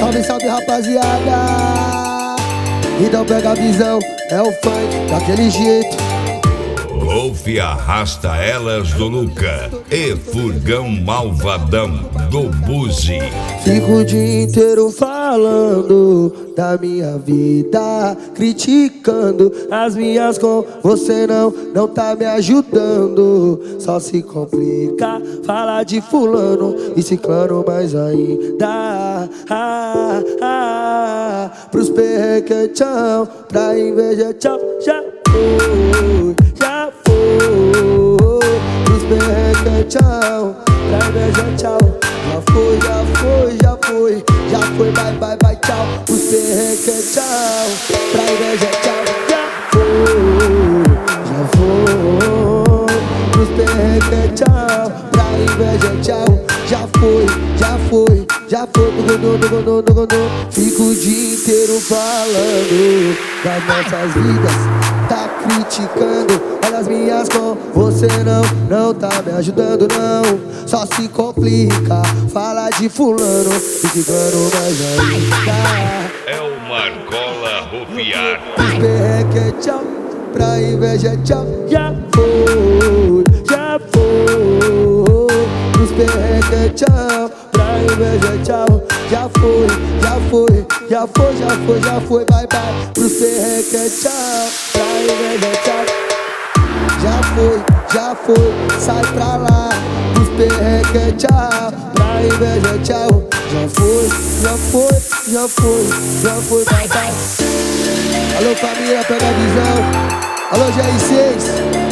Salve, salve, rapaziada. Então pega a visão, é o funk daquele jeito. Golf arrasta elas do Luca e furgão malvadão do Buzi. Fico o dia inteiro falando da minha vida, criticando as minhas com você não tá me ajudando. Só se complica falar de fulano e ciclano, mais ainda pros perreque tchau, pra inveja tchau, já foi, já foi. Pros perreque tchau, pra inveja tchau, já foi, já foi, já foi, já foi, bye, bye, bye, tchau. Pros perreque tchau, pra inveja tchau, já foi, já foi. Pros perreque tchau, pra inveja tchau, já foi, já foi, já foi. Fico o dia inteiro falando das nossas vidas, tá criticando, olha as minhas com você não tá me ajudando não. Só se complica, fala de fulano e ciclano, mais ainda É o Marcola Rufiar. os perreque tchau, pra inveja tchau, já foi, já foi. Os perreque tchau, pra inveja tchau, já foi, já foi, já foi, já foi, já foi, bye bye. Pros perreque tchau, pra inveja tchau, já foi, já foi, sai pra lá. Os perreque tchau, pra inveja tchau, já foi, já foi, já foi, já foi, bye bye. Alô família, pega a visão. Alô GR6.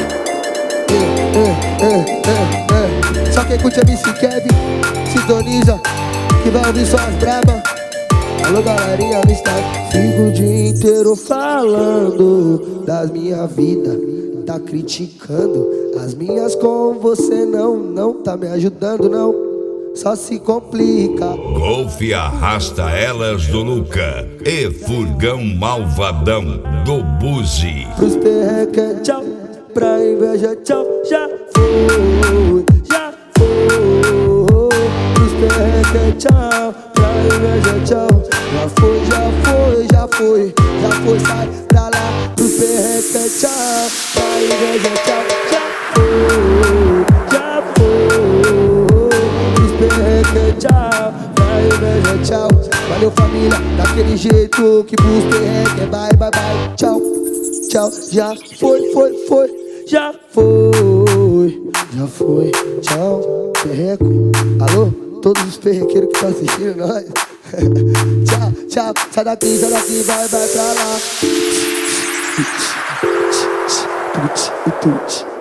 Só quem curte MC Kevin sintoniza, que vai ouvir só as braba. Alô galerinha, fico o dia inteiro falando das minha vida, tá criticando as minhas com você não tá me ajudando não. Só se complica. Golf arrasta elas do Luca e furgão malvadão do Buzi. Pros perreque tchau, pra inveja tchau, já foi, já foi. Pros perreque tchau, pra inveja tchau, já foi, já foi, já foi, já foi, sai pra lá. Pros perreque tchau, pra inveja tchau, já foi, já foi. Pros perreque tchau, pra inveja tchau. Valeu família, daquele jeito que pros perreque bye, bye, bye, tchau, tchau, já foi, foi, foi, já foi, já foi, tchau, perreco. Alô, todos os perrequeiros que estão assistindo nós. Tchau, tchau, sai daqui, vai pra lá.